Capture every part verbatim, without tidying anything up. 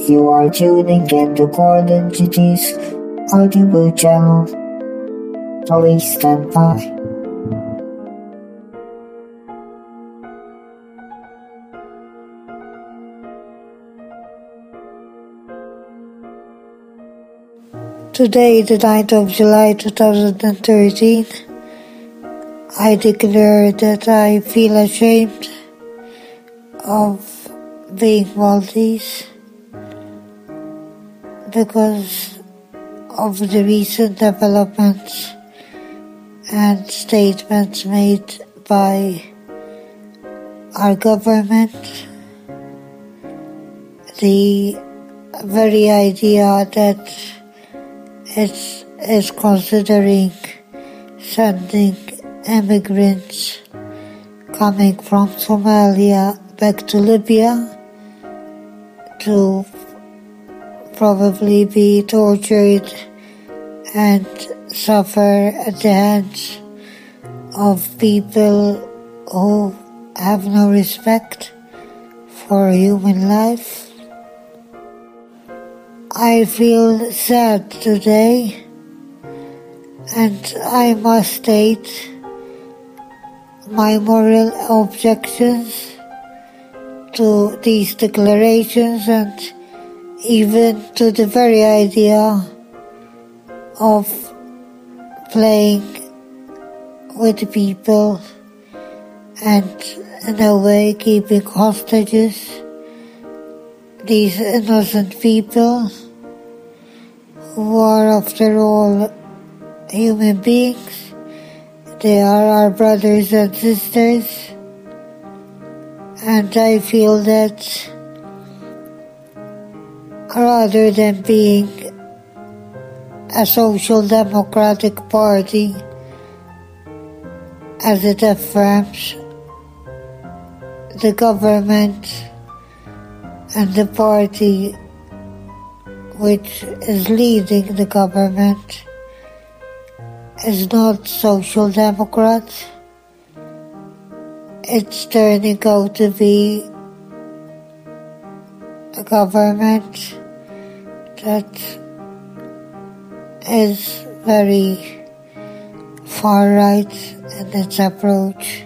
You are tuning into Golden Cities Audible channel. Please stand by. Today, the ninth of July two thousand thirteen, I declare that I feel ashamed of being Maltese because of the recent developments and statements made by our government. The very idea that it is considering sending immigrants coming from Somalia back to Libya to probably be tortured and suffer at the hands of people who have no respect for human life. I feel sad today, and I must state my moral objections to these declarations and even to the very idea of playing with people and in a way keeping hostages these innocent people who are after all human beings. They are our brothers and sisters, and I feel that rather than being a social democratic party, as it affirms, the government and the party which is leading the government is not social democrat. It's turning out to be a government that is very far right in its approach.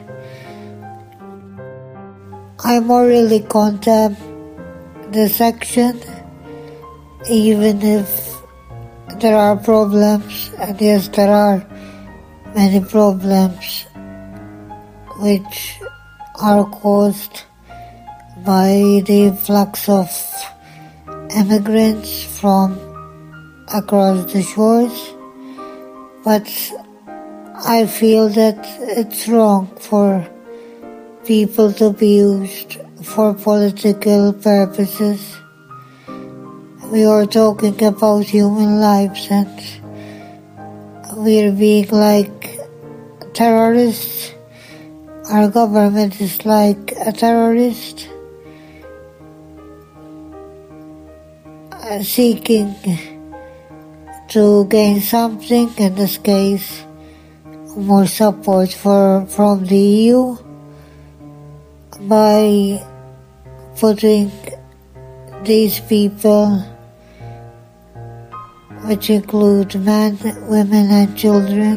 I morally condemn this action, even if there are problems, and yes, there are many problems which are caused by the influx of immigrants from across the shores, but I feel that it's wrong for people to be used for political purposes. We are talking about human lives, and we're being like terrorists. Our government is like a terrorist uh, seeking to gain something, in this case more support for from the E U, by putting these people, which include men, women and children,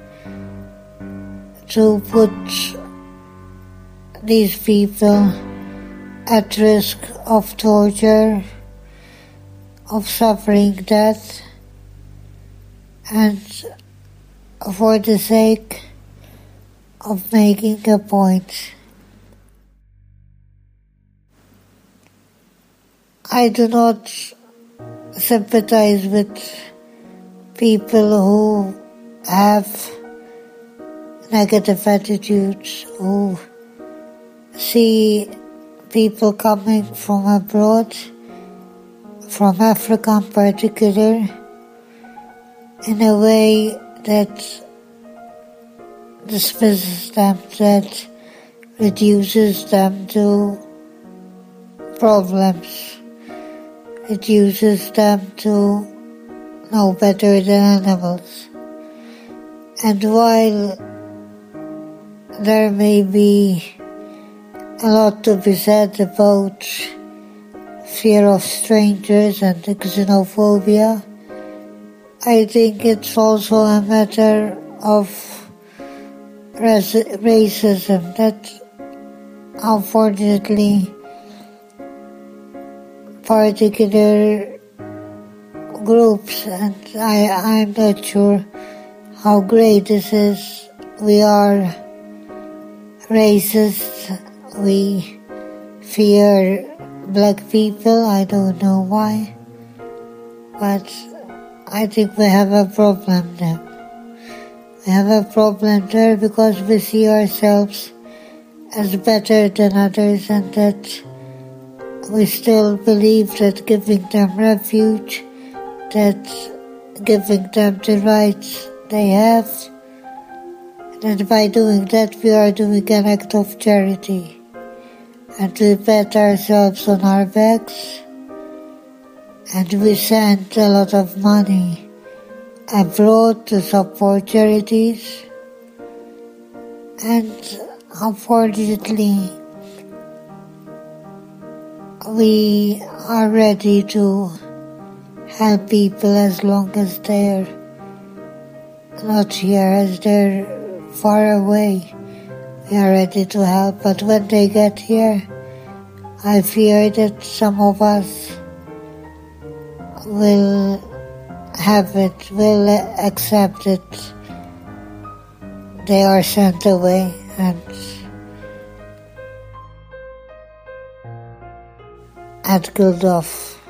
to put these people at risk of torture, of suffering death, and for the sake of making a point. I do not sympathize with people who have negative attitudes, who see people coming from abroad, from Africa in particular, in a way that dismisses them, that reduces them to problems. It uses them to know better than animals. And while there may be a lot to be said about fear of strangers and xenophobia. I think it's also a matter of ras- racism that unfortunately particular groups, and I, I'm not sure how great this is. We are racist, we fear black people, I don't know why, but I think we have a problem there. We have a problem there because we see ourselves as better than others, and that we still believe that giving them refuge, that giving them the rights they have, and by doing that we are doing an act of charity. And we pat ourselves on our backs, and we send a lot of money abroad to support charities, and unfortunately we are ready to help people as long as they're not here, as they're far away. We are ready to help, but when they get here, I fear that some of us will have it, will accept it. They are sent away, and and killed off.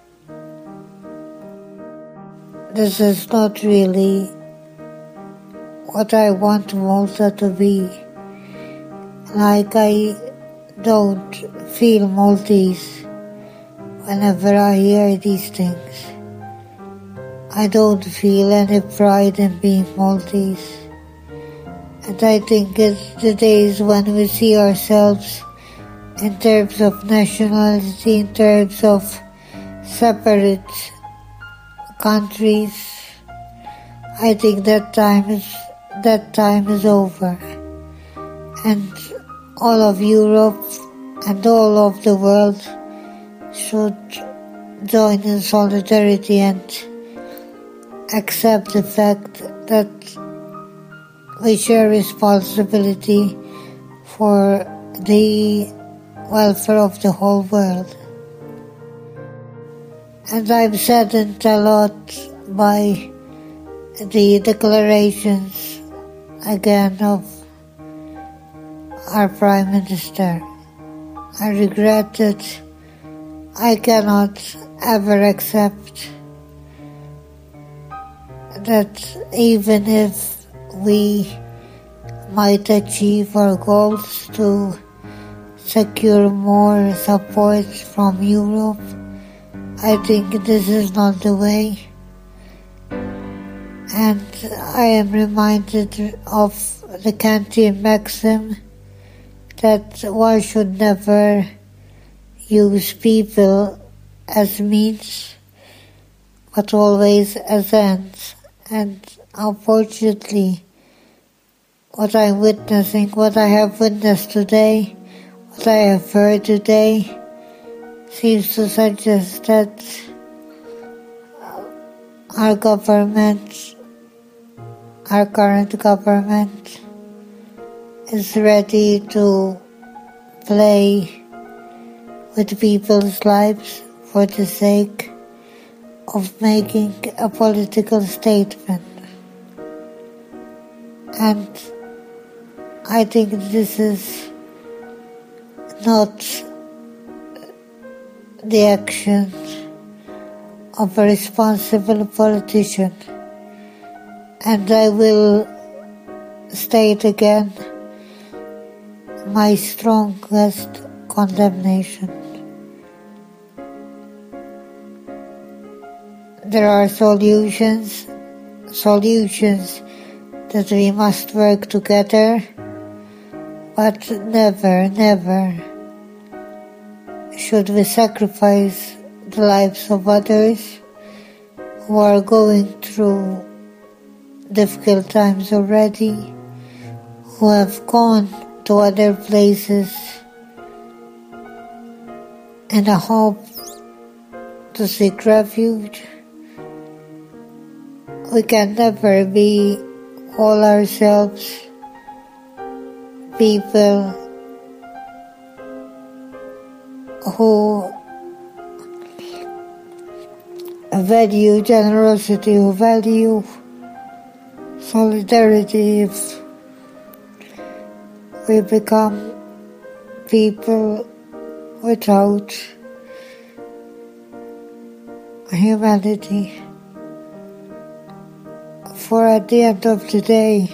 This is not really what I want Malta to be. Like, I don't feel Maltese whenever I hear these things. I don't feel any pride in being Maltese. And I think it's the days when we see ourselves in terms of nationality, in terms of separate countries. I think that time is that time is over. And all of Europe and all of the world should join in solidarity and accept the fact that we share responsibility for the welfare of the whole world. And I'm saddened a lot by the declarations again of our Prime Minister. I regret that I cannot ever accept that even if we might achieve our goals to secure more support from Europe, I think this is not the way. And I am reminded of the Kantian maxim that one should never use people as means, but always as ends. And unfortunately, what I'm witnessing, what I have witnessed today, what I have heard today, seems to suggest that our government, our current government, is ready to play with people's lives for the sake of making a political statement. And I think this is not the action of a responsible politician. And I will state again my strongest condemnation. There are solutions, solutions that we must work together, but never, never should we sacrifice the lives of others who are going through difficult times already, who have gone to other places in a hope to seek refuge. We can never be all ourselves people who value generosity, who value solidarity. If we become people without humanity, for at the end of the day,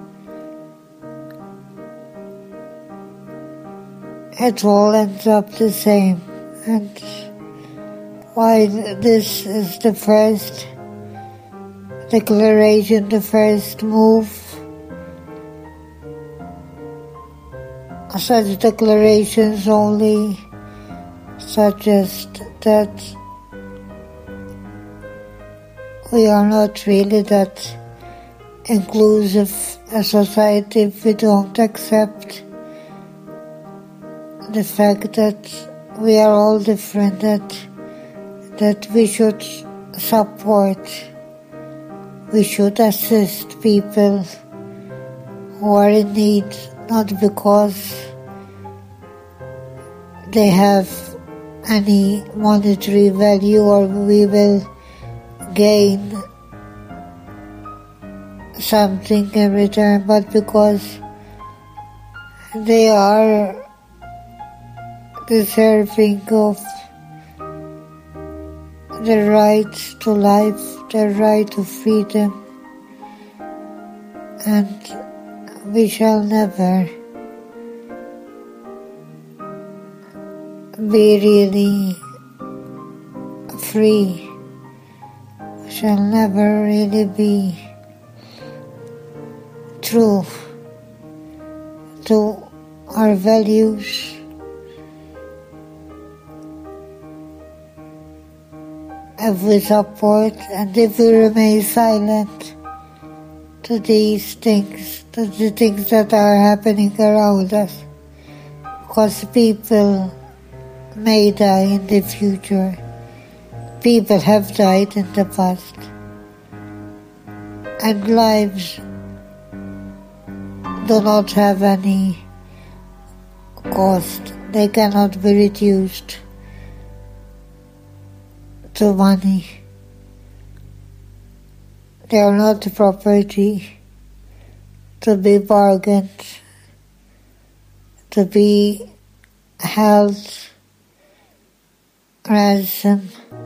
it all ends up the same. And why this is the first declaration, the first move. Such declarations only suggest that we are not really that inclusive a society if we don't accept the fact that we are all different, that that we should support, we should assist people who are in need, not because they have any monetary value or we will gain something in return, but because they are deserving of the right to life, the right to freedom, and we shall never be really free. We shall never really be true to our values. If we support and if we remain silent to these things, to the things that are happening around us, because people may die in the future. People have died in the past. And lives do not have any cost. They cannot be reduced to money. They are not property to be bargained, to be held ransom.